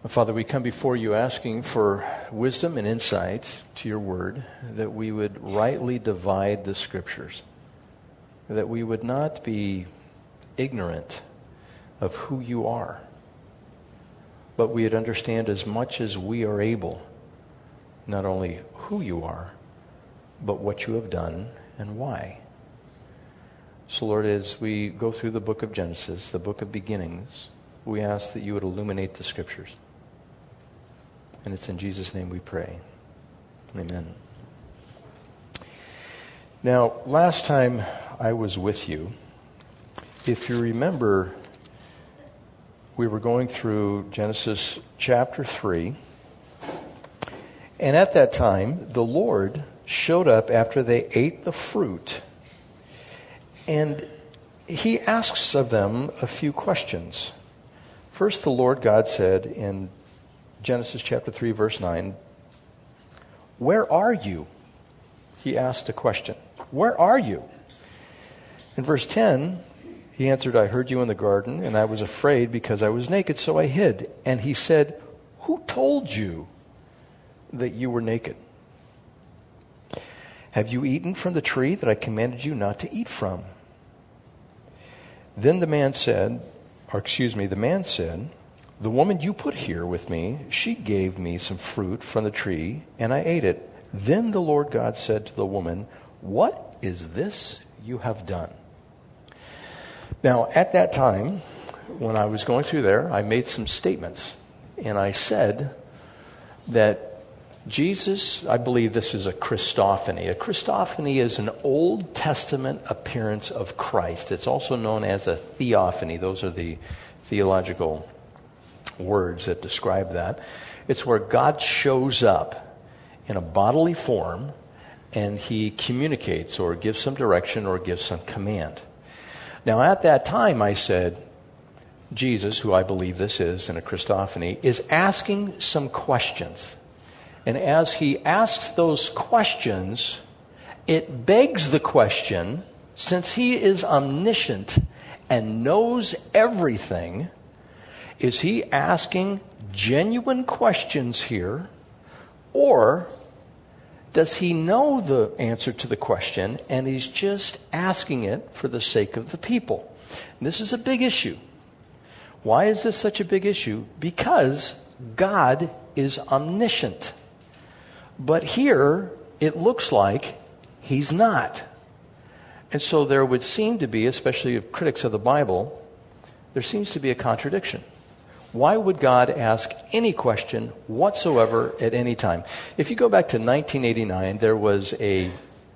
Father, we come before you asking for wisdom and insight to your word, that we would rightly divide the scriptures, that we would not be ignorant of who you are, but we would understand as much as we are able, not only who you are, but what you have done and why. So Lord, as we go through the book of Genesis, the book of beginnings, we ask that you would illuminate the scriptures. And it's in Jesus' name we pray. Amen. Now, last time I was with you, if you remember, we were going through Genesis chapter 3. And at that time, the Lord showed up after they ate the fruit. And he asks of them a few questions. First, the Lord God said in Genesis chapter 3, verse 9, "Where are you?" He asked a question. Where are you? In verse 10, he answered, "I heard you in the garden, and I was afraid because I was naked, so I hid." And he said, "Who told you that you were naked? Have you eaten from the tree that I commanded you not to eat from?" Then the man said, "The woman you put here with me, she gave me some fruit from the tree, and I ate it." Then the Lord God said to the woman, "What is this you have done?" Now, at that time, when I was going through there, I made some statements. And I said that Jesus, I believe this is a Christophany. A Christophany is an Old Testament appearance of Christ. It's also known as a theophany. Those are the theological words that describe that. It's where God shows up in a bodily form and he communicates or gives some direction or gives some command. Now, at that time, I said, Jesus, who I believe this is in a Christophany, is asking some questions. And as he asks those questions, it begs the question, since he is omniscient and knows everything, is he asking genuine questions here, or does he know the answer to the question and he's just asking it for the sake of the people? And this is a big issue. Why is this such a big issue? Because God is omniscient. But here, it looks like he's not. And so there would seem to be, especially of critics of the Bible, there seems to be a contradiction. Why would God ask any question whatsoever at any time? If you go back to 1989, there was a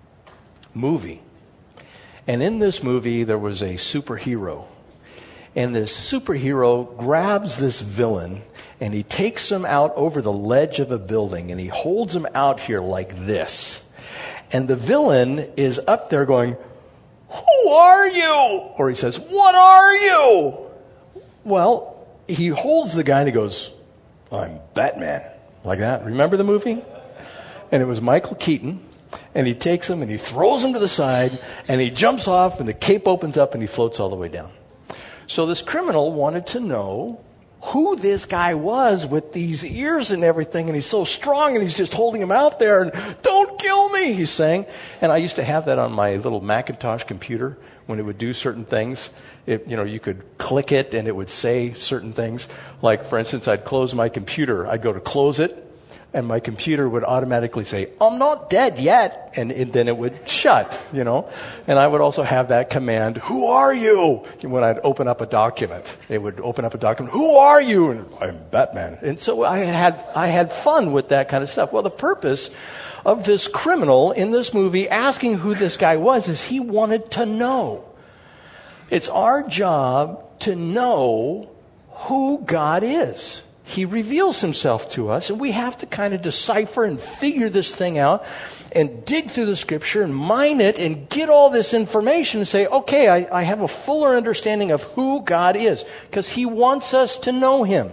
movie. And in this movie, there was a superhero. And this superhero grabs this villain and he takes him out over the ledge of a building and he holds him out here like this. And the villain is up there going, "Who are you?" Or he says, "What are you?" Well, he holds the guy and he goes, "I'm Batman." Like that. Remember the movie? And it was Michael Keaton. And he takes him and he throws him to the side and he jumps off and the cape opens up and he floats all the way down. So this criminal wanted to know who this guy was with these ears and everything, and he's so strong and he's just holding him out there and, "Don't kill me," he's saying. And I used to have that on my little Macintosh computer when it would do certain things. You could click it and it would say certain things. Like, for instance, I'd close my computer. I'd go to close it and my computer would automatically say, "I'm not dead yet." And then it would shut, And I would also have that command, "Who are you?" When I'd open up a document. It would open up a document, "Who are you?" And, "I'm Batman." And so I had fun with that kind of stuff. Well, the purpose of this criminal in this movie asking who this guy was is he wanted to know. It's our job to know who God is. He reveals himself to us, and we have to kind of decipher and figure this thing out and dig through the scripture and mine it and get all this information and say, okay, I have a fuller understanding of who God is, because he wants us to know him,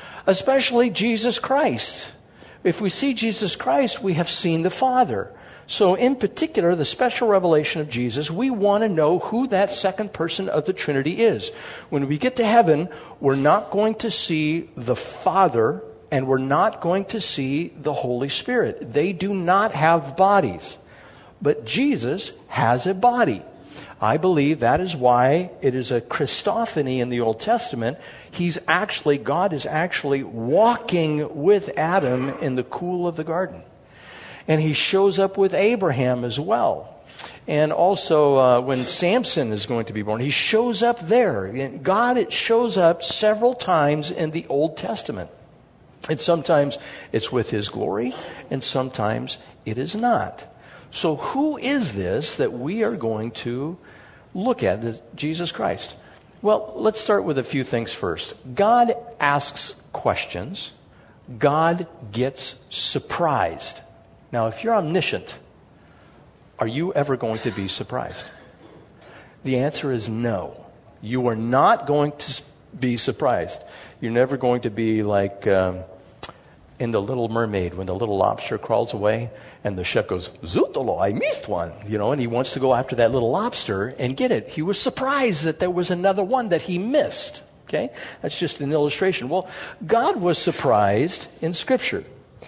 especially Jesus Christ. If we see Jesus Christ, we have seen the Father. So in particular, the special revelation of Jesus, we want to know who that second person of the Trinity is. When we get to heaven, we're not going to see the Father and we're not going to see the Holy Spirit. They do not have bodies. But Jesus has a body. I believe that is why it is a Christophany in the Old Testament. God is actually walking with Adam in the cool of the garden. And he shows up with Abraham as well. And also when Samson is going to be born, he shows up there. It shows up several times in the Old Testament. And sometimes it's with his glory, and sometimes it is not. So who is this that we are going to look at, Jesus Christ? Well, let's start with a few things first. God asks questions. God gets surprised. Now, if you're omniscient, are you ever going to be surprised? The answer is no. You are not going to be surprised. You're never going to be like in The Little Mermaid when the little lobster crawls away and the chef goes, "Zutolo, I missed one," and he wants to go after that little lobster and get it. He was surprised that there was another one that he missed. Okay? That's just an illustration. Well, God was surprised in Scripture.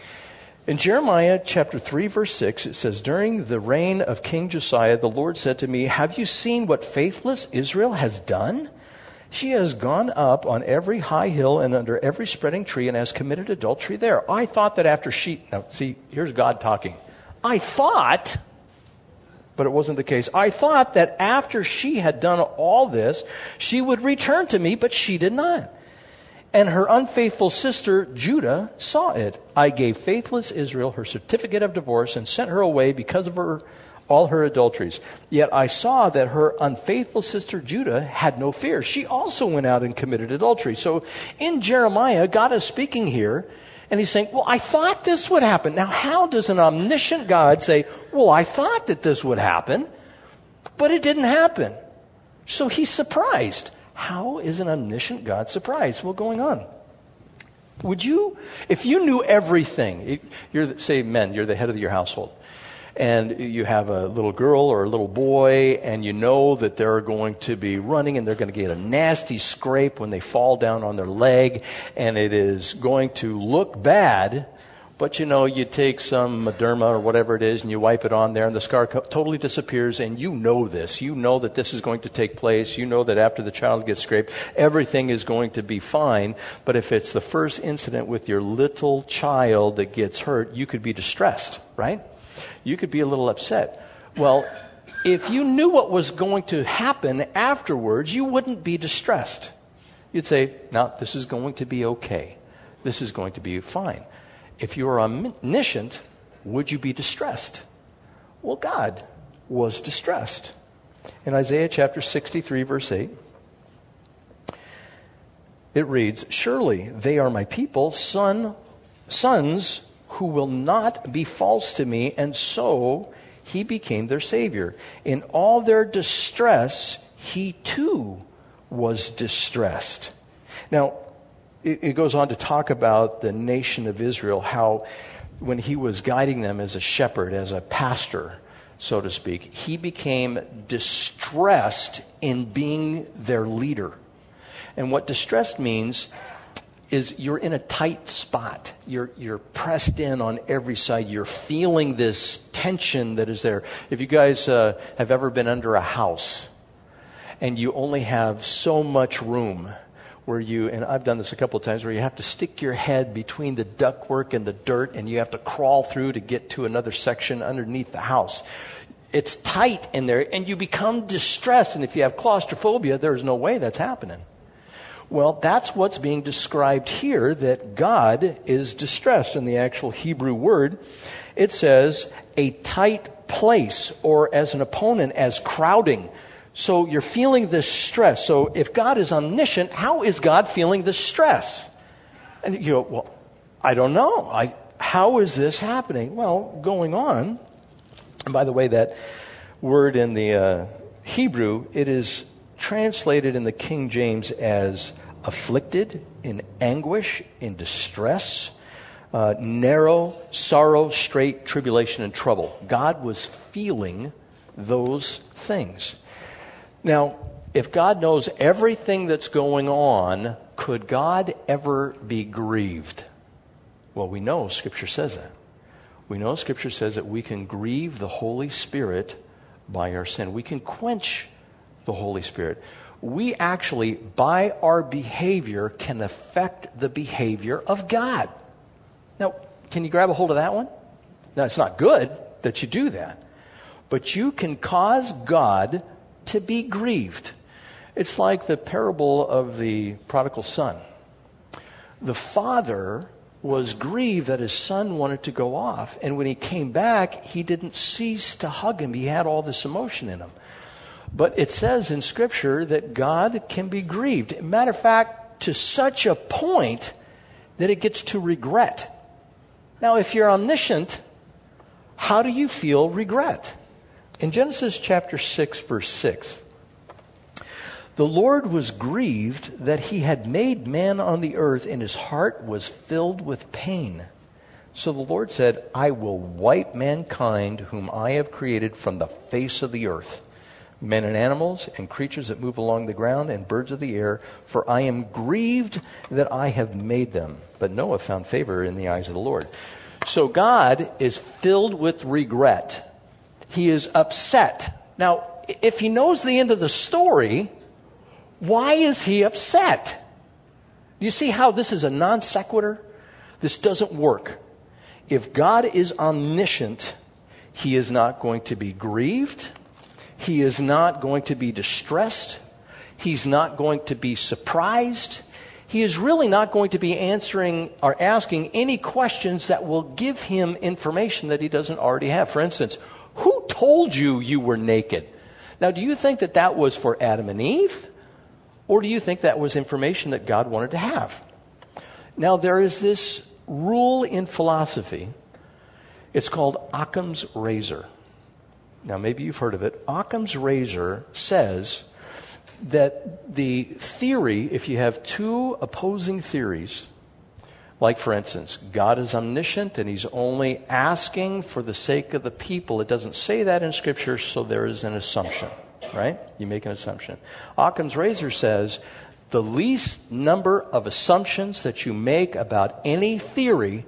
In Jeremiah chapter 3, verse 6, it says, "During the reign of King Josiah, the Lord said to me, 'Have you seen what faithless Israel has done? She has gone up on every high hill and under every spreading tree and has committed adultery there. I thought that after now see, here's God talking. I thought, but it wasn't the case. I thought that after she had done all this, she would return to me, but she did not. And her unfaithful sister Judah saw it. I gave faithless Israel her certificate of divorce and sent her away because of all her adulteries. Yet I saw that her unfaithful sister Judah had no fear. She also went out and committed adultery." So in Jeremiah, God is speaking here, and he's saying, well, I thought this would happen. Now, how does an omniscient God say, well, I thought that this would happen, but it didn't happen? So he's surprised. How is an omniscient God surprised? Well, going on. If you knew everything, you're the head of your household, and you have a little girl or a little boy, and you know that they're going to be running and they're going to get a nasty scrape when they fall down on their leg, and it is going to look bad, but you take some Mederma or whatever it is and you wipe it on there and the scar totally disappears, and you know this. You know that this is going to take place. You know that after the child gets scraped, everything is going to be fine. But if it's the first incident with your little child that gets hurt, you could be distressed, right? You could be a little upset. Well, if you knew what was going to happen afterwards, you wouldn't be distressed. You'd say, no, this is going to be okay. This is going to be fine. If you were omniscient, would you be distressed? Well, God was distressed. In Isaiah chapter 63, verse 8, it reads, "Surely they are my people, sons who will not be false to me," and so he became their Savior. In all their distress, he too was distressed. Now, it goes on to talk about the nation of Israel, how when he was guiding them as a shepherd, as a pastor, so to speak, he became distressed in being their leader. And what distressed means is you're in a tight spot. You're pressed in on every side. You're feeling this tension that is there. If you guys have ever been under a house and you only have so much room, where and I've done this a couple of times, where you have to stick your head between the ductwork and the dirt, and you have to crawl through to get to another section underneath the house. It's tight in there, and you become distressed. And if you have claustrophobia, there's no way that's happening. Well, that's what's being described here, that God is distressed. In the actual Hebrew word, it says a tight place, or as an opponent, as crowding. So you're feeling this stress. So if God is omniscient, how is God feeling this stress? And you go, well, I don't know. How is this happening? Well, going on, and by the way, that word in the Hebrew, it is translated in the King James as afflicted, in anguish, in distress. narrow, sorrow, strait, tribulation, and trouble. God was feeling those things. Now, if God knows everything that's going on, could God ever be grieved? Well, we know Scripture says that. We know Scripture says that we can grieve the Holy Spirit by our sin. We can quench the Holy Spirit. We actually, by our behavior, can affect the behavior of God. Now, can you grab a hold of that one? Now, it's not good that you do that. But you can cause God to be grieved. It's like the parable of the prodigal son. The father was grieved that his son wanted to go off. And when he came back, he didn't cease to hug him. He had all this emotion in him. But it says in Scripture that God can be grieved. Matter of fact, to such a point that it gets to regret. Now, if you're omniscient, how do you feel regret? In Genesis chapter 6, verse 6, the Lord was grieved that he had made man on the earth, and his heart was filled with pain. So the Lord said, I will wipe mankind whom I have created from the face of the earth, men and animals and creatures that move along the ground and birds of the air, for I am grieved that I have made them. But Noah found favor in the eyes of the Lord. So God is filled with regret. He is upset. Now, if he knows the end of the story, why is he upset? Do you see how this is a non sequitur? This doesn't work. If God is omniscient, he is not going to be grieved. He is not going to be distressed. He's not going to be surprised. He is really not going to be answering or asking any questions that will give him information that he doesn't already have. For instance, who told you you were naked? Now, do you think that that was for Adam and Eve? Or do you think that was information that God wanted to have? Now, there is this rule in philosophy. It's called Occam's razor. Now, maybe you've heard of it. Occam's razor says that the theory, if you have two opposing theories, like, for instance, God is omniscient and he's only asking for the sake of the people. It doesn't say that in Scripture, so there is an assumption, right? You make an assumption. Occam's razor says the least number of assumptions that you make about any theory,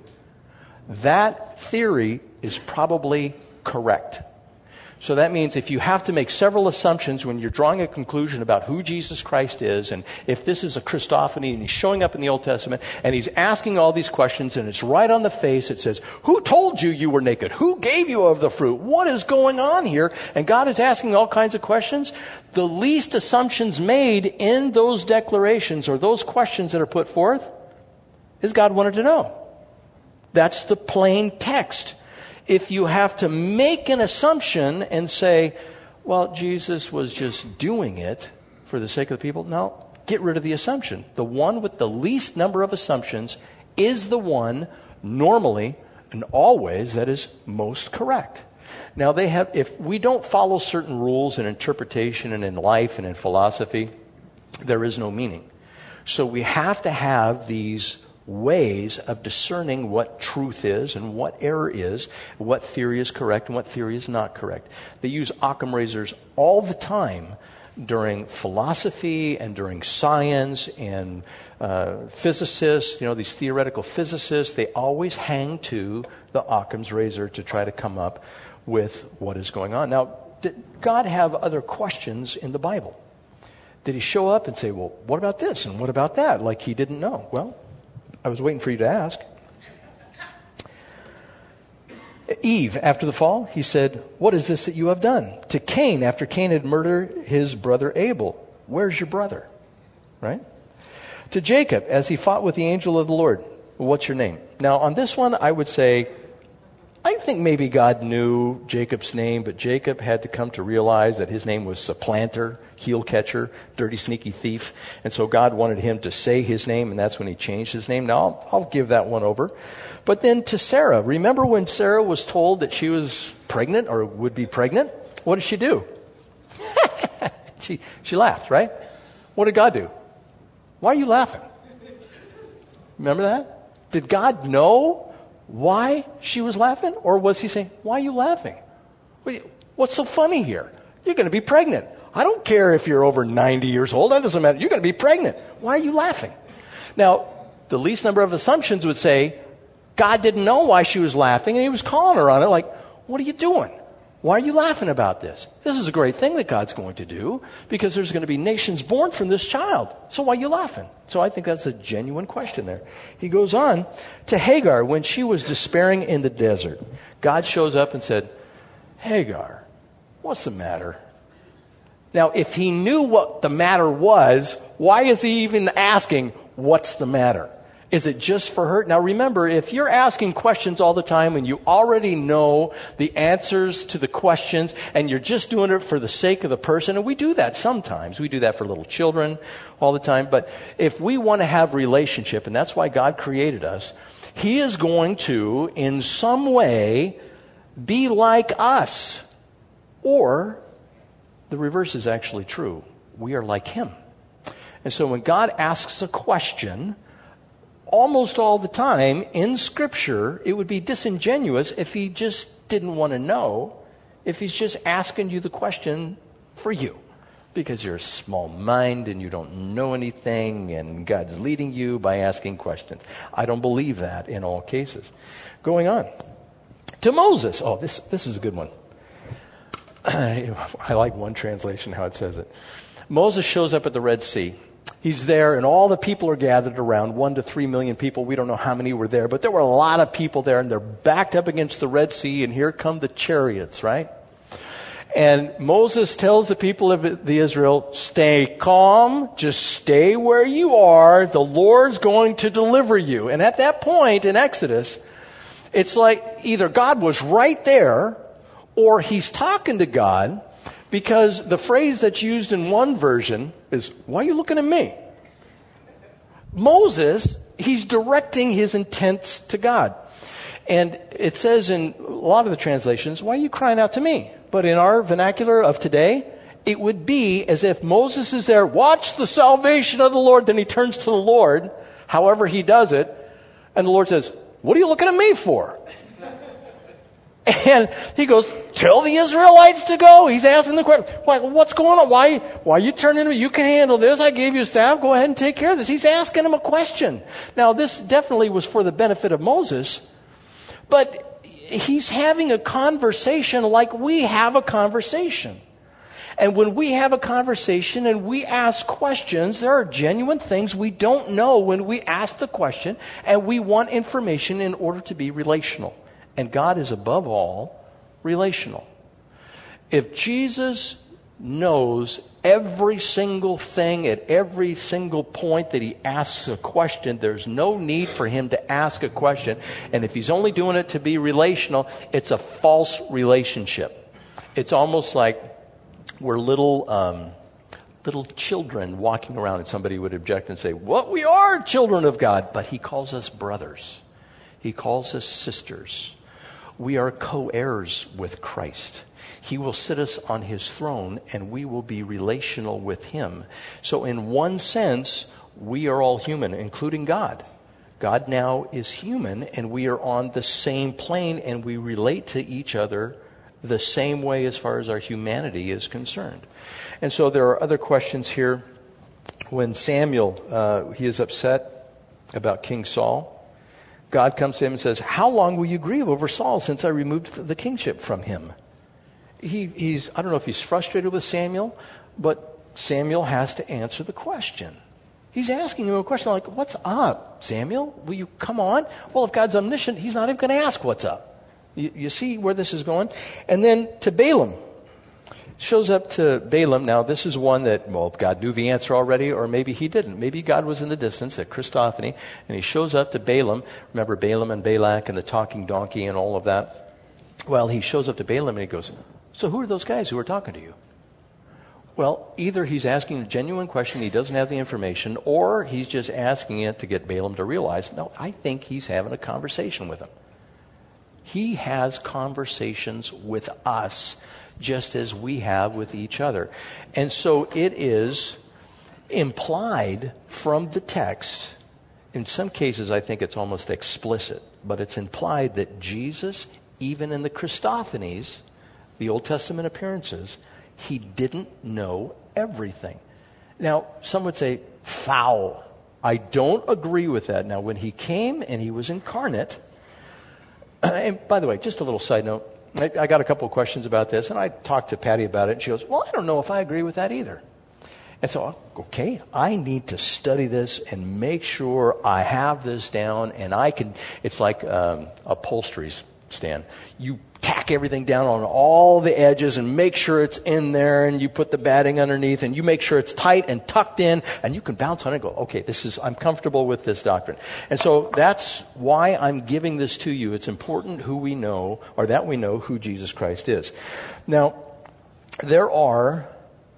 that theory is probably correct. So that means if you have to make several assumptions when you're drawing a conclusion about who Jesus Christ is, and if this is a Christophany and he's showing up in the Old Testament and he's asking all these questions and it's right on the face, it says, who told you you were naked? Who gave you of the fruit? What is going on here? And God is asking all kinds of questions. The least assumptions made in those declarations or those questions that are put forth is God wanted to know. That's the plain text. If you have to make an assumption and say, well, Jesus was just doing it for the sake of the people, no, get rid of the assumption. The one with the least number of assumptions is the one normally and always that is most correct. Now, if we don't follow certain rules in interpretation and in life and in philosophy, there is no meaning. So we have to have these ways of discerning what truth is and what error is, what theory is correct and what theory is not correct. They use Occam razors all the time during philosophy and during science and physicists, these theoretical physicists, they always hang to the Occam's razor to try to come up with what is going on. Now, did God have other questions in the Bible? Did he show up and say, well, what about this and what about that? Like he didn't know. Well, I was waiting for you to ask. Eve, after the fall, he said, what is this that you have done? To Cain, after Cain had murdered his brother Abel, where's your brother? Right? To Jacob, as he fought with the angel of the Lord, what's your name? Now, on this one, I would say, I think maybe God knew Jacob's name, but Jacob had to come to realize that his name was supplanter, heel catcher, dirty, sneaky thief. And so God wanted him to say his name, and that's when he changed his name. Now, I'll give that one over. But then to Sarah, remember when Sarah was told that she was pregnant or would be pregnant? What did she do? She laughed, right? What did God do? Why are you laughing? Remember that? Did God know why she was laughing? Or was he saying, why are you laughing? What's so funny here? You're going to be pregnant. I don't care if you're over 90 years old. That doesn't matter. You're going to be pregnant. Why are you laughing? Now, the least number of assumptions would say God didn't know why she was laughing, and he was calling her on it like, what are you doing? Why are you laughing about this? This is a great thing that God's going to do because there's going to be nations born from this child. So why are you laughing? So I think that's a genuine question there. He goes on to Hagar when she was despairing in the desert. God shows up and said, Hagar, what's the matter? Now, if he knew what the matter was, why is he even asking, what's the matter? Is it just for her? Now remember, if you're asking questions all the time and you already know the answers to the questions and you're just doing it for the sake of the person, and we do that sometimes. We do that for little children all the time. But if we want to have relationship, and that's why God created us, he is going to, in some way, be like us. Or the reverse is actually true. We are like him. And so when God asks a question, almost all the time in Scripture, it would be disingenuous if he just didn't want to know, if he's just asking you the question for you. Because you're a small mind and you don't know anything and God's leading you by asking questions. I don't believe that in all cases. Going on to Moses. Oh, this is a good one. I like one translation how it says it. Moses shows up at the Red Sea. He's there, and all the people are gathered around, 1 to 3 million people. We don't know how many were there, but there were a lot of people there, and they're backed up against the Red Sea, and here come the chariots, right? And Moses tells the people of the Israel, stay calm, just stay where you are. The Lord's going to deliver you. And at that point in Exodus, it's like either God was right there, or he's talking to God, because the phrase that's used in one version is, why are you looking at me? Moses, he's directing his intents to God. And it says in a lot of the translations, why are you crying out to me? But in our vernacular of today, it would be as if Moses is there, watch the salvation of the Lord. Then he turns to the Lord, however he does it. And the Lord says, what are you looking at me for? And he goes, tell the Israelites to go. He's asking the question, what's going on? Why are you turning to me? You can handle this. I gave you a staff. Go ahead and take care of this. He's asking him a question. Now, this definitely was for the benefit of Moses, but he's having a conversation like we have a conversation. And when we have a conversation and we ask questions, there are genuine things we don't know when we ask the question, and we want information in order to be relational. And God is above all relational. If Jesus knows every single thing at every single point that he asks a question, there's no need for him to ask a question. And if he's only doing it to be relational, it's a false relationship. It's almost like we're little children walking around, and somebody would object and say, well, we are children of God, but he calls us brothers. He calls us sisters. We are co-heirs with Christ. He will sit us on his throne, and we will be relational with him. So in one sense, we are all human, including God. God now is human, and we are on the same plane, and we relate to each other the same way as far as our humanity is concerned. And so there are other questions here. When Samuel, he is upset about King Saul, God comes to him and says, how long will you grieve over Saul since I removed the kingship from him? He's I don't know if he's frustrated with Samuel, but Samuel has to answer the question. He's asking him a question like, what's up, Samuel? Will you come on? Well, if God's omniscient, he's not even going to ask what's up. You see where this is going? And then to Balaam. Shows up to Balaam. Now, this is one that, well, God knew the answer already, or maybe he didn't. Maybe God was in the distance at Christophany, and he shows up to Balaam. Remember Balaam and Balak and the talking donkey and all of that? Well, he shows up to Balaam and he goes, so who are those guys who are talking to you? Well, either he's asking a genuine question, he doesn't have the information, or he's just asking it to get Balaam to realize, no, I think he's having a conversation with him. He has conversations with us just as we have with each other. And so it is implied from the text, in some cases, I think it's almost explicit, but it's implied that Jesus, even in the Christophanies, the Old Testament appearances, he didn't know everything. Now, some would say, foul. I don't agree with that. Now, when he came and he was incarnate, and by the way, just a little side note, I got a couple of questions about this, and I talked to Patty about it, and she goes, well, I don't know if I agree with that either. And so, okay, I need to study this and make sure I have this down, and I can, it's like upholsteries, Stan. You tack everything down on all the edges and make sure it's in there, and you put the batting underneath, and you make sure it's tight and tucked in, and you can bounce on it and go, okay, I'm comfortable with this doctrine. And so that's why I'm giving this to you. It's important who we know, or that we know who Jesus Christ is. Now, there are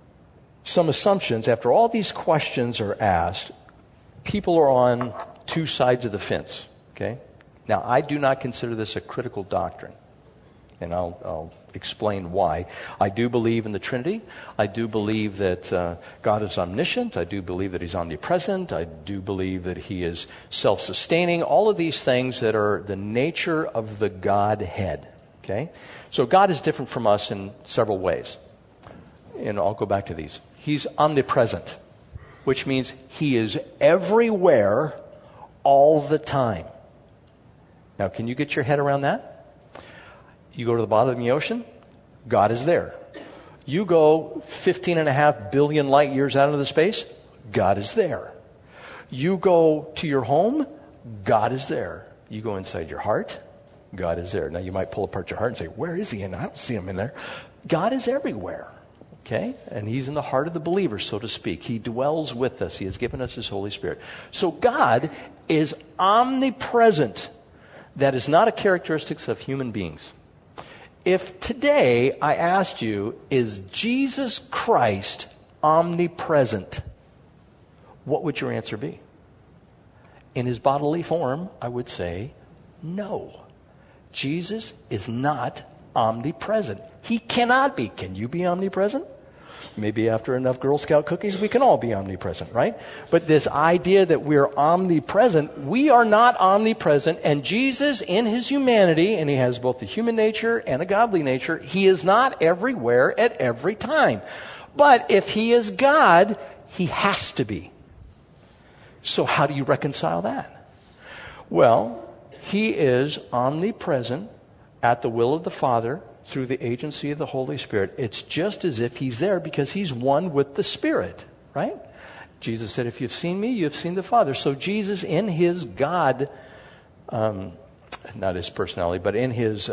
some assumptions. After all these questions are asked, people are on two sides of the fence, okay? Now, I do not consider this a critical doctrine, and I'll explain why. I do believe in the Trinity. I do believe that God is omniscient. I do believe that he's omnipresent. I do believe that he is self-sustaining. All of these things that are the nature of the Godhead, okay? So God is different from us in several ways, and I'll go back to these. He's omnipresent, which means he is everywhere all the time. Now, can you get your head around that? You go to the bottom of the ocean, God is there. You go 15.5 billion light years out into the space, God is there. You go to your home, God is there. You go inside your heart, God is there. Now, you might pull apart your heart and say, where is he? And I don't see him in there. God is everywhere. Okay? And he's in the heart of the believer, so to speak. He dwells with us. He has given us his Holy Spirit. So God is omnipresent. That is not a characteristic of human beings. If today I asked you, is Jesus Christ omnipresent? What would your answer be? In his bodily form, I would say no. Jesus is not omnipresent. He cannot be. Can you be omnipresent? Maybe after enough Girl Scout cookies, we can all be omnipresent, right? But this idea that we're omnipresent, we are not omnipresent. And Jesus, in his humanity, and he has both the human nature and a godly nature, he is not everywhere at every time. But if he is God, he has to be. So how do you reconcile that? Well, he is omnipresent at the will of the Father, through the agency of the Holy Spirit. It's just as if he's there because he's one with the Spirit, right? Jesus said, if you've seen me, you've seen the Father. So Jesus, in his God, not his personality, but in his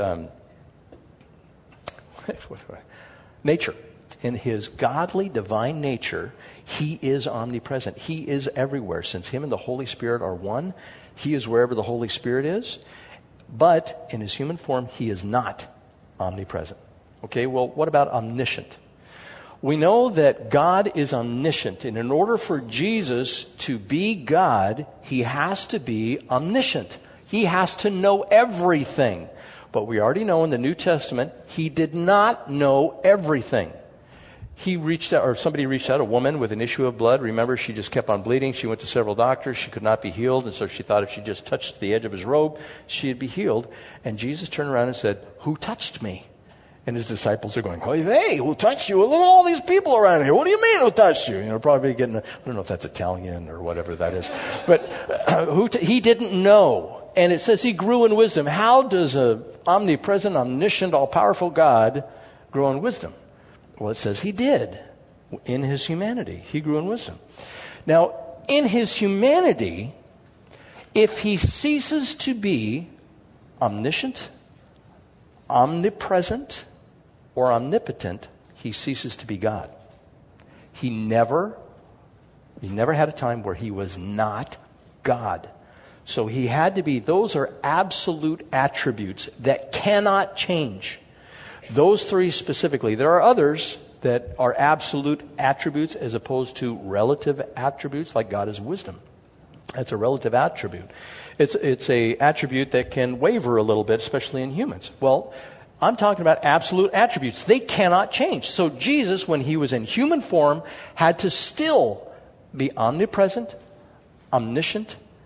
nature, in his godly, divine nature, he is omnipresent. He is everywhere. Since him and the Holy Spirit are one, he is wherever the Holy Spirit is. But in his human form, he is not omnipresent. Okay, well, what about omniscient? We know that God is omniscient, and in order for Jesus to be God, he has to be omniscient. He has to know everything. But we already know in the New Testament, he did not know everything. He reached out, or somebody reached out, a woman with an issue of blood. Remember, she just kept on bleeding. She went to several doctors. She could not be healed. And so she thought if she just touched the edge of his robe, she'd be healed. And Jesus turned around and said, who touched me? And his disciples are going, hey, who touched you? Look at all these people around here. What do you mean who touched you? You know, probably getting, I don't know if that's Italian or whatever that is. But he didn't know. And it says he grew in wisdom. How does a omnipresent, omniscient, all-powerful God grow in wisdom? Well, it says he did in his humanity. He grew in wisdom. Now, in his humanity, if he ceases to be omniscient, omnipresent, or omnipotent, he ceases to be God. He never had a time where he was not God. So he had to be, those are absolute attributes that cannot change. Those three specifically. There are others that are absolute attributes as opposed to relative attributes, like God is wisdom. That's a relative attribute. It's a attribute that can waver a little bit, especially in humans. Well, I'm talking about absolute attributes. They cannot change. So Jesus, when he was in human form, had to still be omnipresent, omniscient,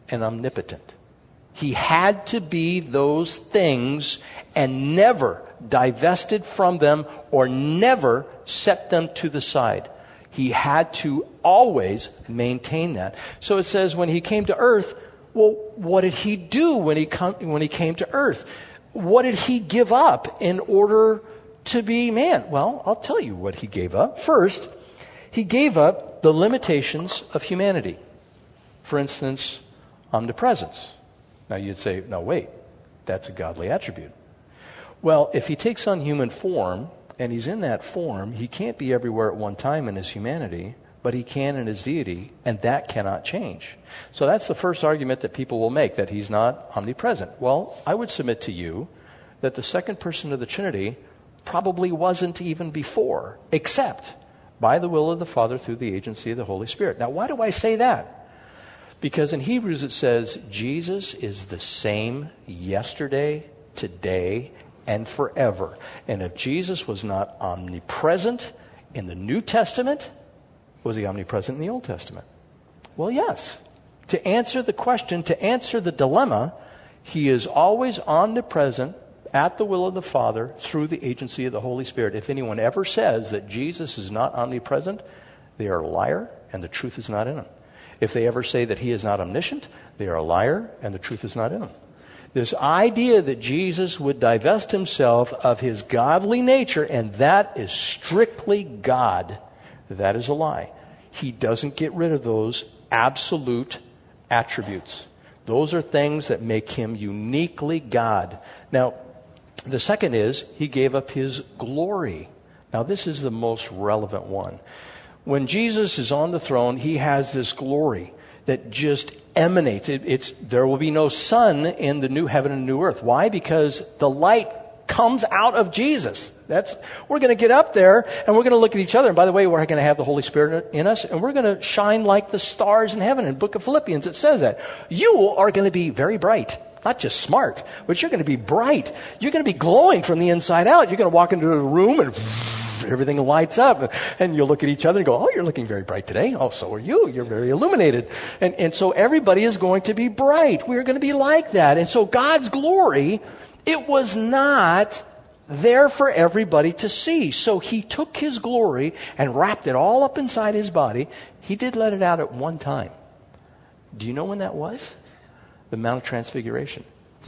and omnipotent. He had to be those things and never divested from them or never set them to the side. He had to always maintain that. So it says when he came to earth, well, what did he do when he came to earth? What did he give up in order to be man? Well, I'll tell you what he gave up. First, he gave up the limitations of humanity. For instance, omnipresence. Now you'd say, no, wait, that's a godly attribute. Well, if he takes on human form, and he's in that form, he can't be everywhere at one time in his humanity, but he can in his deity, and that cannot change. So that's the first argument that people will make, that he's not omnipresent. Well, I would submit to you that the second person of the Trinity probably wasn't even before, except by the will of the Father through the agency of the Holy Spirit. Now, why do I say that? Because in Hebrews it says, Jesus is the same yesterday, today, and forever. And if Jesus was not omnipresent in the New Testament, was he omnipresent in the Old Testament? Well, yes. To answer the question, to answer the dilemma, he is always omnipresent at the will of the Father through the agency of the Holy Spirit. If anyone ever says that Jesus is not omnipresent, they are a liar and the truth is not in them. If they ever say that he is not omniscient, they are a liar and the truth is not in them. This idea that Jesus would divest himself of his godly nature, and that is strictly God, that is a lie. He doesn't get rid of those absolute attributes. Those are things that make him uniquely God. Now, the second is he gave up his glory. Now, this is the most relevant one. When Jesus is on the throne, he has this glory that just emanates. There will be no sun in the new heaven and new earth. Why? Because the light comes out of Jesus. We're going to get up there and we're going to look at each other. And by the way, we're going to have the Holy Spirit in us and we're going to shine like the stars in heaven. In the book of Philippians, it says that. You are going to be very bright. Not just smart, but you're going to be bright. You're going to be glowing from the inside out. You're going to walk into a room and everything lights up. And you'll look at each other and go, oh, you're looking very bright today. Oh, so are you. You're very illuminated. And so everybody is going to be bright. We're going to be like that. And so God's glory, it was not there for everybody to see. So he took his glory and wrapped it all up inside his body. He did let it out at one time. Do you know when that was? The Mount of Transfiguration.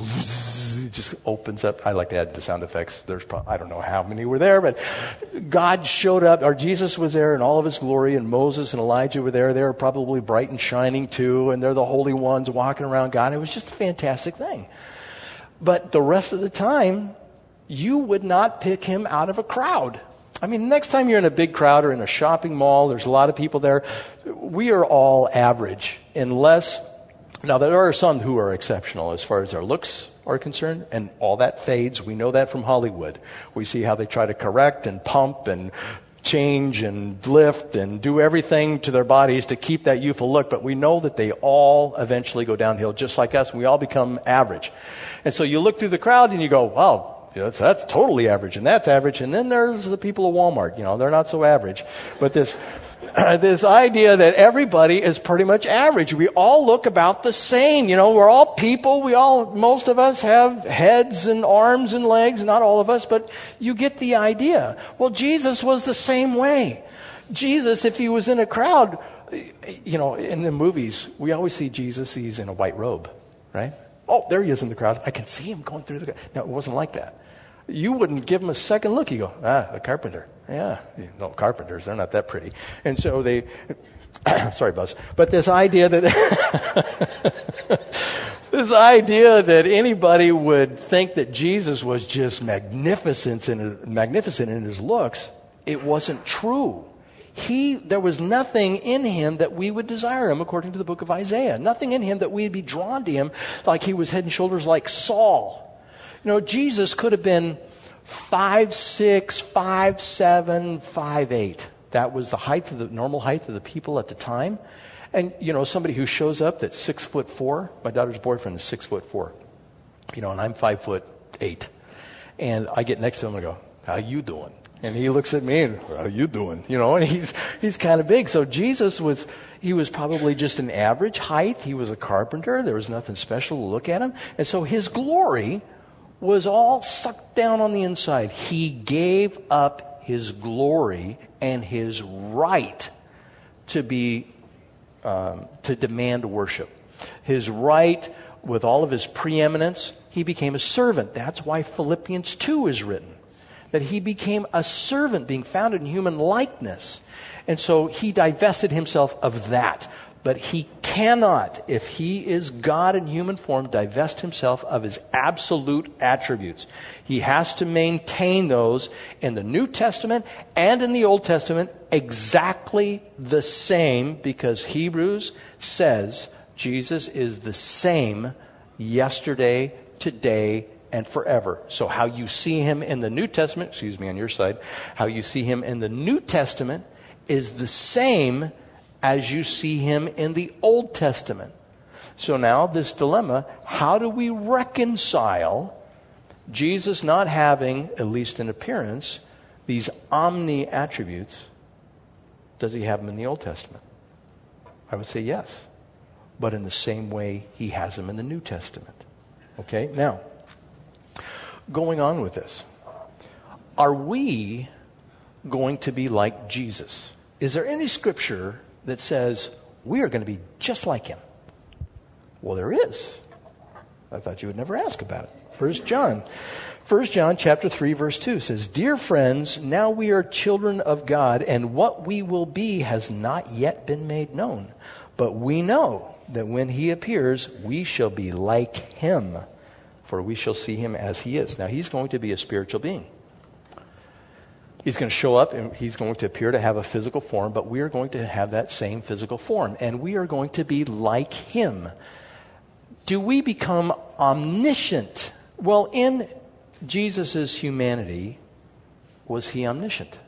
It just opens up. I like to add the sound effects. I don't know how many were there, but God showed up, or Jesus was there in all of his glory, and Moses and Elijah were there. They were probably bright and shining too, and they're the holy ones walking around God. It was just a fantastic thing. But the rest of the time, you would not pick him out of a crowd. I mean, next time you're in a big crowd or in a shopping mall, there's a lot of people there. We are all average, unless... Now, there are some who are exceptional as far as their looks are concerned, and all that fades. We know that from Hollywood. We see how they try to correct and pump and change and lift and do everything to their bodies to keep that youthful look, but we know that they all eventually go downhill just like us, and we all become average. And so you look through the crowd and you go, wow, that's totally average, and that's average. And then there's the people of Walmart. They're not so average. But this idea that everybody is pretty much average. We all look about the same. We're all people. Most of us have heads and arms and legs. Not all of us, but you get the idea. Well, Jesus was the same way. Jesus, if he was in a crowd, in the movies, we always see Jesus, he's in a white robe, right? Oh, there he is in the crowd. I can see him going through the crowd. No, it wasn't like that. You wouldn't give him a second look. You go, a carpenter. Yeah, no, carpenters, they're not that pretty. And so they, sorry, Buzz, but this idea that, anybody would think that Jesus was just magnificent in his looks, it wasn't true. There was nothing in him that we would desire him, according to the book of Isaiah. Nothing in him that we'd be drawn to him like he was head and shoulders like Saul. Jesus could have been 5'6", 5'7", 5'8". That was the normal height of the people at the time. And, somebody who shows up that's 6'4", my daughter's boyfriend is 6'4", and I'm 5'8". And I get next to him and I go, how you doing? And he looks at me and, how you doing? And he's kind of big. So Jesus was, He was probably just an average height. He was a carpenter. There was nothing special to look at him. And so his glory was all sucked down on the inside. He gave up his glory and his right to demand worship. His right, with all of his preeminence, he became a servant. That's why Philippians 2 is written. That he became a servant, being founded in human likeness. And so he divested himself of that. But he cannot, if he is God in human form, divest himself of his absolute attributes. He has to maintain those in the New Testament and in the Old Testament exactly the same, because Hebrews says Jesus is the same yesterday, today, and forever. So how you see him in the New Testament, on your side, how you see him in the New Testament is the same as you see him in the Old Testament. So now this dilemma, how do we reconcile Jesus not having, at least in appearance, these omni attributes? Does he have them in the Old Testament? I would say yes. But in the same way he has them in the New Testament. Okay, now, going on with this. Are we going to be like Jesus? Is there any scripture that says we are going to be just like him? Well, there is. I thought you would never ask about it. 1 John chapter 3, verse 2 says, "Dear friends, now we are children of God, and what we will be has not yet been made known. But we know that when he appears, we shall be like him, for we shall see him as he is." Now, he's going to be a spiritual being. He's going to show up and he's going to appear to have a physical form, but we are going to have that same physical form, and we are going to be like him. Do we become omniscient? Well, in Jesus' humanity, was he omniscient?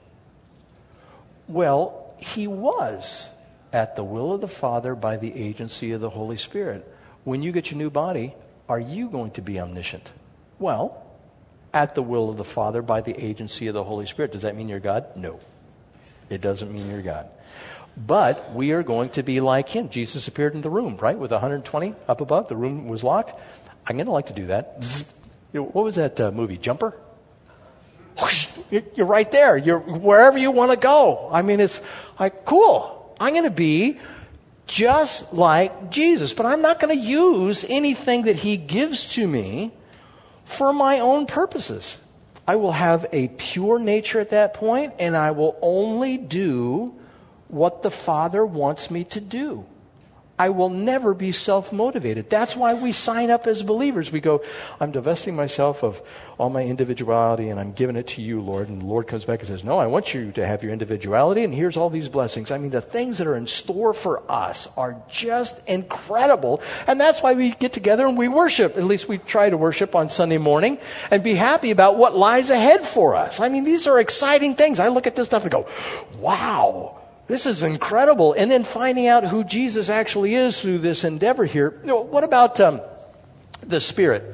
Well, he was at the will of the Father by the agency of the Holy Spirit. When you get your new body, are you going to be omniscient? Well, at the will of the Father by the agency of the Holy Spirit. Does that mean you're God? No. It doesn't mean you're God. But we are going to be like him. Jesus appeared in the room, right? With 120 up above. The room was locked. I'm going to like to do that. What was that movie? Jumper? You're right there. You're wherever you want to go. I mean, it's like, cool. I'm going to be just like Jesus. But I'm not going to use anything that he gives to me for my own purposes. I will have a pure nature at that point, and I will only do what the Father wants me to do. I will never be self-motivated. That's why we sign up as believers. We go, I'm divesting myself of all my individuality and I'm giving it to you, Lord. And the Lord comes back and says, no, I want you to have your individuality, and here's all these blessings. I mean, the things that are in store for us are just incredible. And that's why we get together and we worship. At least we try to worship on Sunday morning and be happy about what lies ahead for us. I mean, these are exciting things. I look at this stuff and go, wow. This is incredible. And then finding out who Jesus actually is through this endeavor here. What about the Spirit?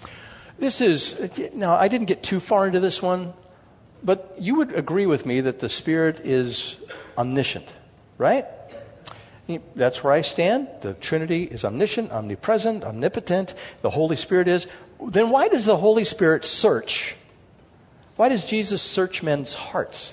Now, I didn't get too far into this one, but you would agree with me that the Spirit is omniscient, right? That's where I stand. The Trinity is omniscient, omnipresent, omnipotent. The Holy Spirit is. Then why does the Holy Spirit search? Why does Jesus search men's hearts?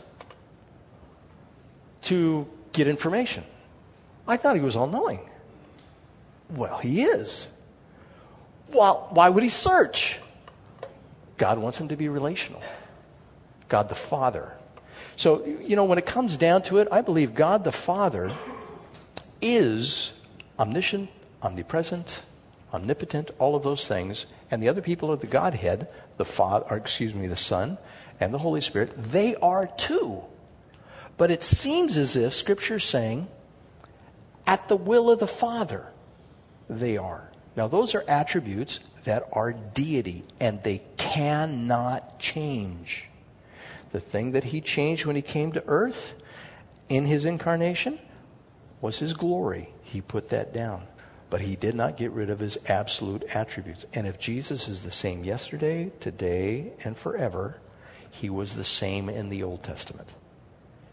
To get information. I thought he was all-knowing. Well, he is. Well, why would he search? God wants him to be relational. God the Father. So, when it comes down to it, I believe God the Father is omniscient, omnipresent, omnipotent, all of those things. And the other people of the Godhead, the Son and the Holy Spirit, they are too. But it seems as if Scripture is saying, at the will of the Father, they are. Now, those are attributes that are deity, and they cannot change. The thing that he changed when he came to earth in his incarnation was his glory. He put that down. But he did not get rid of his absolute attributes. And if Jesus is the same yesterday, today, and forever, he was the same in the Old Testament.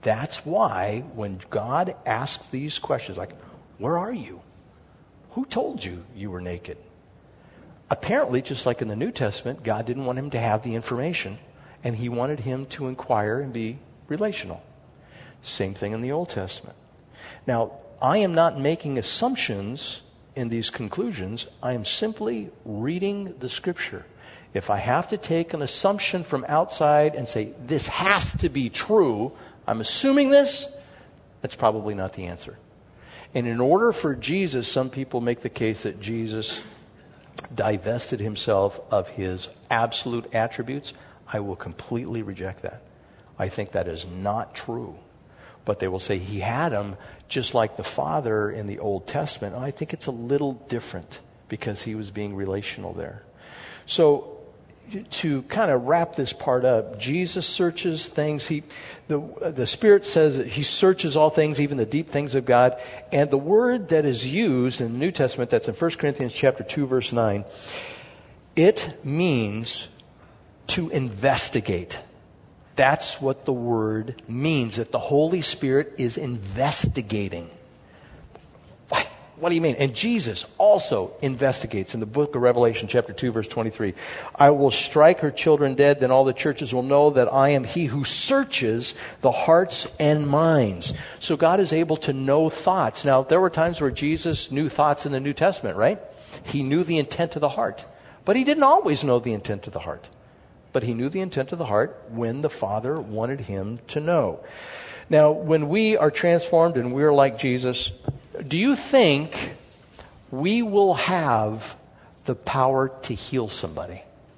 That's why when God asks these questions, like, where are you? Who told you you were naked? Apparently, just like in the New Testament, God didn't want him to have the information, and he wanted him to inquire and be relational. Same thing in the Old Testament. Now, I am not making assumptions in these conclusions. I am simply reading the Scripture. If I have to take an assumption from outside and say, this has to be true, I'm assuming this, that's probably not the answer. And in order for Jesus, some people make the case that Jesus divested himself of his absolute attributes. I will completely reject that. I think that is not true. But they will say he had them just like the Father in the Old Testament. I think it's a little different because he was being relational there. So to kind of wrap this part up, Jesus searches things. The Spirit says that he searches all things, even the deep things of God. And the word that is used in the New Testament, that's in 1 Corinthians chapter 2, verse 9, it means to investigate. That's what the word means, that the Holy Spirit is investigating. What do you mean? And Jesus also investigates in the book of Revelation, chapter 2, verse 23. I will strike her children dead, then all the churches will know that I am he who searches the hearts and minds. So God is able to know thoughts. Now, there were times where Jesus knew thoughts in the New Testament, right? He knew the intent of the heart. But he didn't always know the intent of the heart. But he knew the intent of the heart when the Father wanted him to know. Now, when we are transformed and we're like Jesus, do you think we will have the power to heal somebody?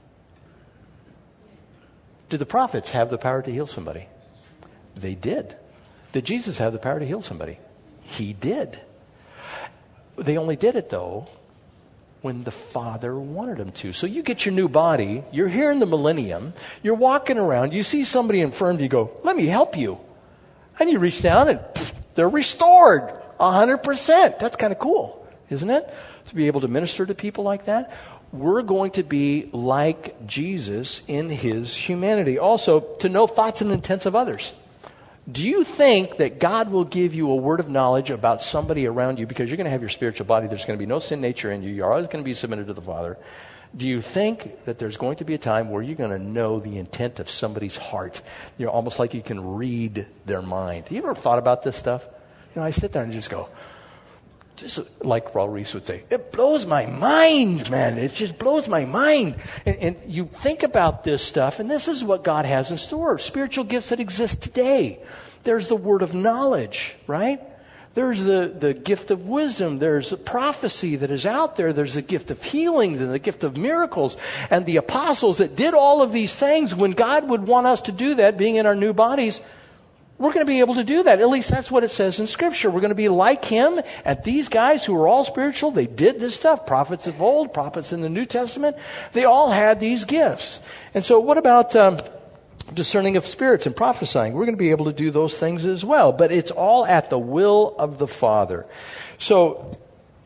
Did the prophets have the power to heal somebody? They did. Did Jesus have the power to heal somebody? He did. They only did it, though, when the Father wanted him to. So you get your new body, you're here in the millennium, you're walking around, you see somebody infirmed, you go, let me help you. And you reach down and they're restored 100%. That's kind of cool, isn't it? To be able to minister to people like that. We're going to be like Jesus in his humanity. Also, to know thoughts and intents of others. Do you think that God will give you a word of knowledge about somebody around you because you're going to have your spiritual body, there's going to be no sin nature in you, you're always going to be submitted to the Father. Do you think that there's going to be a time where you're going to know the intent of somebody's heart? You're almost like you can read their mind. Have you ever thought about this stuff? I sit there and just go, just like Raul Reese would say, it blows my mind, man. It just blows my mind. And you think about this stuff, and this is what God has in store. Spiritual gifts that exist today. There's the word of knowledge, right? There's the gift of wisdom. There's a prophecy that is out there. There's the gift of healings and the gift of miracles. And the apostles that did all of these things, when God would want us to do that, being in our new bodies, we're going to be able to do that. At least that's what it says in Scripture. We're going to be like him. And these guys who are all spiritual, they did this stuff. Prophets of old, prophets in the New Testament, they all had these gifts. And so what about discerning of spirits and prophesying? We're going to be able to do those things as well. But it's all at the will of the Father. So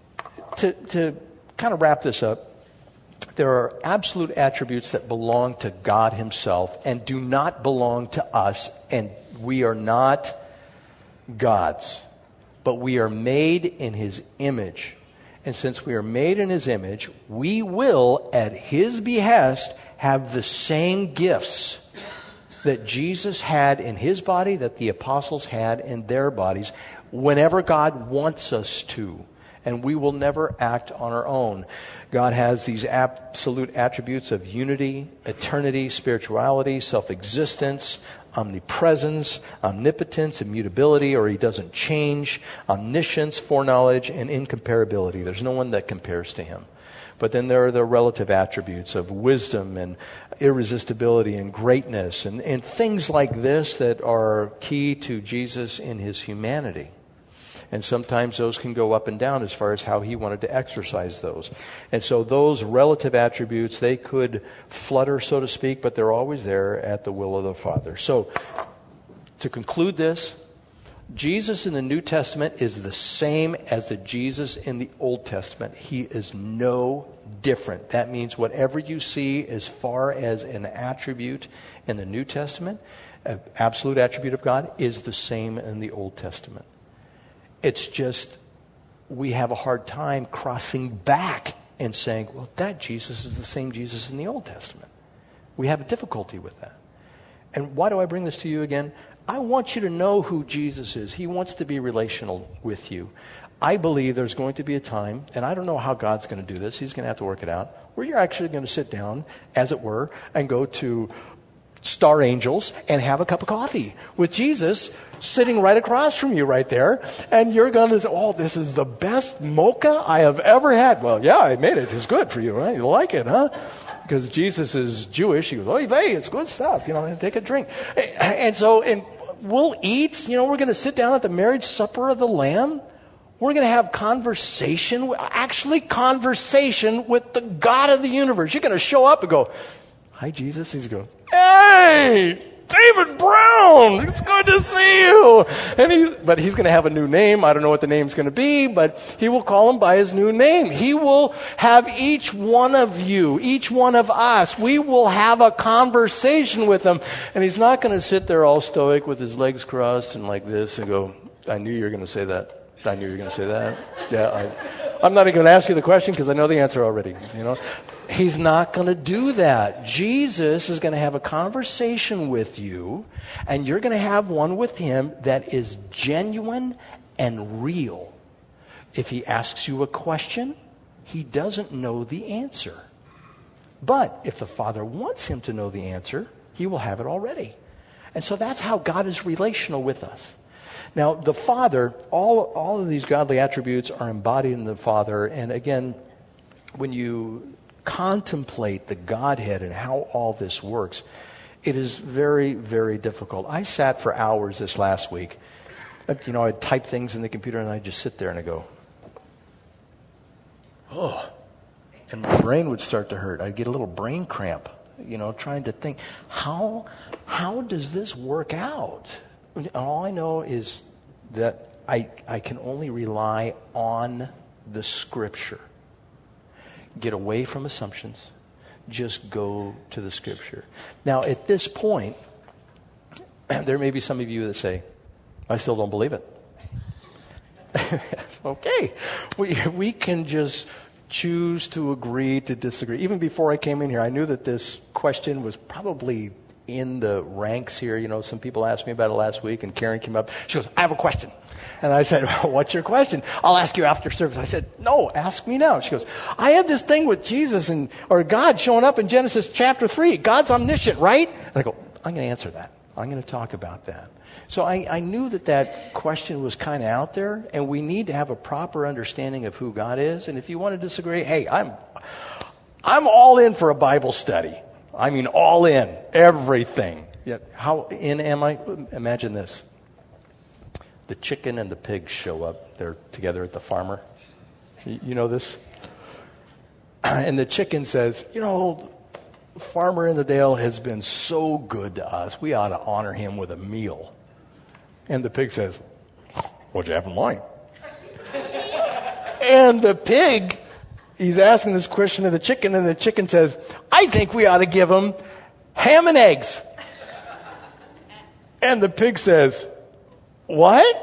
to kind of wrap this up, there are absolute attributes that belong to God himself and do not belong to us, and we are not God's, but we are made in his image. And since we are made in his image, we will, at his behest, have the same gifts that Jesus had in his body, that the apostles had in their bodies, whenever God wants us to. And we will never act on our own. God has these absolute attributes of unity, eternity, spirituality, self-existence, omnipresence, omnipotence, immutability, or he doesn't change, omniscience, foreknowledge, and incomparability. There's no one that compares to him. But then there are the relative attributes of wisdom and irresistibility and greatness and things like this that are key to Jesus in his humanity. And sometimes those can go up and down as far as how he wanted to exercise those. And so those relative attributes, they could flutter, so to speak, but they're always there at the will of the Father. So to conclude this, Jesus in the New Testament is the same as the Jesus in the Old Testament. He is no different. That means whatever you see as far as an attribute in the New Testament, an absolute attribute of God, is the same in the Old Testament. It's just we have a hard time crossing back and saying, well, that Jesus is the same Jesus in the Old Testament. We have a difficulty with that. And why do I bring this to you again? I want you to know who Jesus is. He wants to be relational with you. I believe there's going to be a time, and I don't know how God's going to do this, He's going to have to work it out, where you're actually going to sit down, as it were, and go to Star Angels and have a cup of coffee with Jesus sitting right across from you right there. And you're going to say, oh, this is the best mocha I have ever had. Well, yeah, I made it. It's good for you, right? You like it, huh? Because Jesus is Jewish. He goes, oh, hey, it's good stuff. Take a drink. And we'll eat. We're going to sit down at the marriage supper of the Lamb. We're going to have conversation with the God of the universe. You're going to show up and go, hi, Jesus. He's going, hey, David Brown, it's good to see you. But he's going to have a new name. I don't know what the name's going to be, but he will call him by his new name. He will have each one of you, each one of us. We will have a conversation with him. And he's not going to sit there all stoic with his legs crossed and like this and go, I knew you were going to say that. I knew you were going to say that. Yeah, I'm not even going to ask you the question because I know the answer already. He's not going to do that. Jesus is going to have a conversation with you, and you're going to have one with him that is genuine and real. If he asks you a question, he doesn't know the answer. But if the Father wants him to know the answer, he will have it already. And so that's how God is relational with us. Now, the Father, all of these godly attributes are embodied in the Father. And again, when you contemplate the Godhead and how all this works, it is very, very difficult. I sat for hours this last week. I'd type things in the computer and I'd just sit there and I'd go, oh, and my brain would start to hurt. I'd get a little brain cramp, trying to think, how does this work out? All I know is that I can only rely on the Scripture. Get away from assumptions. Just go to the Scripture. Now, at this point, there may be some of you that say, I still don't believe it. Okay. We can just choose to agree to disagree. Even before I came in here, I knew that this question was probably in the ranks here. Some people asked me about it last week, and Karen came up. She goes, I have a question. And I said, well, what's your question? I'll ask you after service. I said, no, ask me now. She goes, I have this thing with Jesus or God showing up in Genesis chapter 3. God's omniscient, right? And I go, I'm going to answer that. I'm going to talk about that. So I knew that question was kind of out there, and we need to have a proper understanding of who God is. And if you want to disagree, hey, I'm all in for a Bible study. I mean, all in, everything. Yet, how in am I? Imagine this. The chicken and the pig show up. They're together at the farmer. You know this? And the chicken says, Farmer in the Dale has been so good to us. We ought to honor him with a meal. And the pig says, what'd you have in mind? And the pig, he's asking this question to the chicken, and the chicken says, I think we ought to give him ham and eggs. And the pig says, what?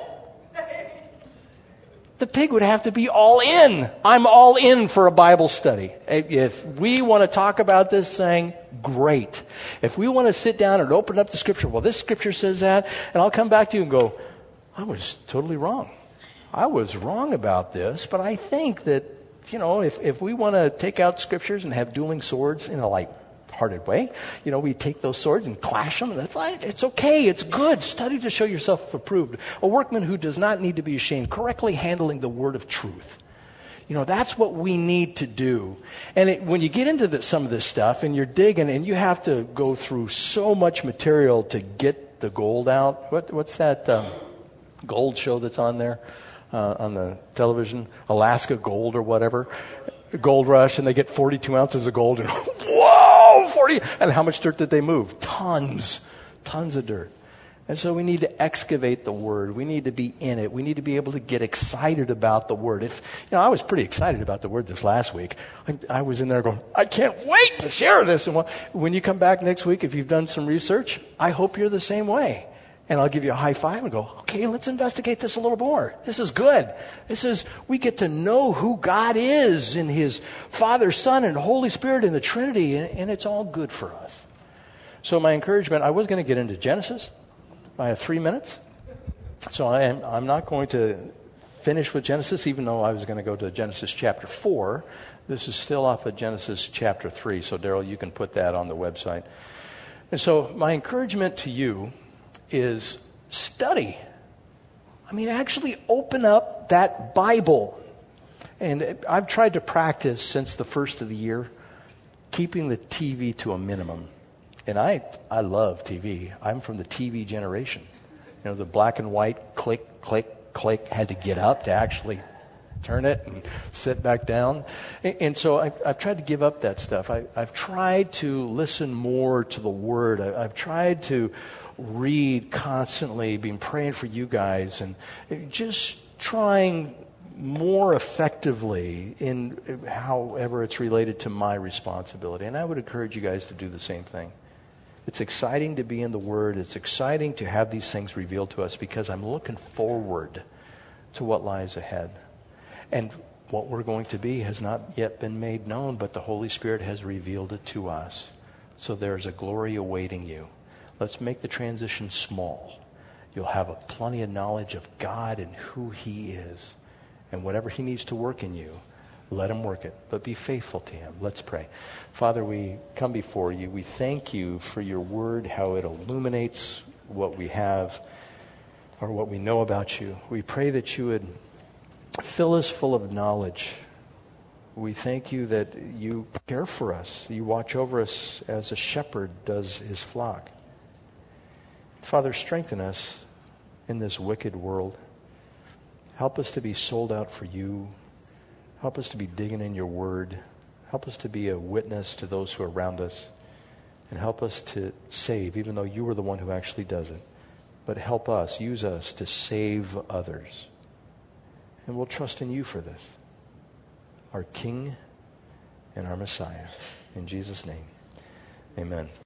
The pig would have to be all in. I'm all in for a Bible study. If we want to talk about this thing, great. If we want to sit down and open up the Scripture, well, this Scripture says that, and I'll come back to you and go, I was totally wrong. I was wrong about this, but I think that, if we want to take out Scriptures and have dueling swords in a light-hearted way, we take those swords and clash them, and that's like, it's okay, it's good. Study to show yourself approved. A workman who does not need to be ashamed, correctly handling the word of truth. That's what we need to do. And when you get into some of this stuff and you're digging and you have to go through so much material to get the gold out. What's that gold show that's on there on the television? Alaska Gold or whatever. Gold Rush, and they get 42 ounces of gold. And whoa, 40. And how much dirt did they move? Tons of dirt. And so we need to excavate the Word. We need to be in it. We need to be able to get excited about the Word. I was pretty excited about the Word this last week. I was in there going, I can't wait to share this. And when you come back next week, if you've done some research, I hope you're the same way. And I'll give you a high five and go, okay, let's investigate this a little more. This is good. We get to know who God is in His Father, Son, and Holy Spirit in the Trinity, and it's all good for us. So my encouragement, I was going to get into Genesis. I have 3 minutes. So I'm not going to finish with Genesis, even though I was going to go to Genesis chapter 4. This is still off of Genesis chapter 3. So, Daryl, you can put that on the website. And so my encouragement to you is study. Actually open up that Bible. And I've tried to practice since the first of the year, keeping the TV to a minimum. And I love TV. I'm from the TV generation. The black and white, click, click, click, had to get up to actually turn it and sit back down. And so I've tried to give up that stuff. I've tried to listen more to the Word. I've tried to read constantly, been praying for you guys, and just trying more effectively in however it's related to my responsibility. And I would encourage you guys to do the same thing. It's exciting to be in the Word. It's exciting to have these things revealed to us because I'm looking forward to what lies ahead. And what we're going to be has not yet been made known, but the Holy Spirit has revealed it to us. So there's a glory awaiting you. Let's make the transition small. You'll have plenty of knowledge of God and who He is. And whatever He needs to work in you, let Him work it, but be faithful to Him. Let's pray. Father, we come before you. We thank you for your Word, how it illuminates what we have or what we know about you. We pray that you would fill us full of knowledge. We thank you that you care for us. You watch over us as a shepherd does his flock. Father, strengthen us in this wicked world. Help us to be sold out for you. Help us to be digging in your Word. Help us to be a witness to those who are around us. And help us to save, even though you are the one who actually does it. But help us, use us to save others. And we'll trust in you for this. Our King and our Messiah. In Jesus' name, amen.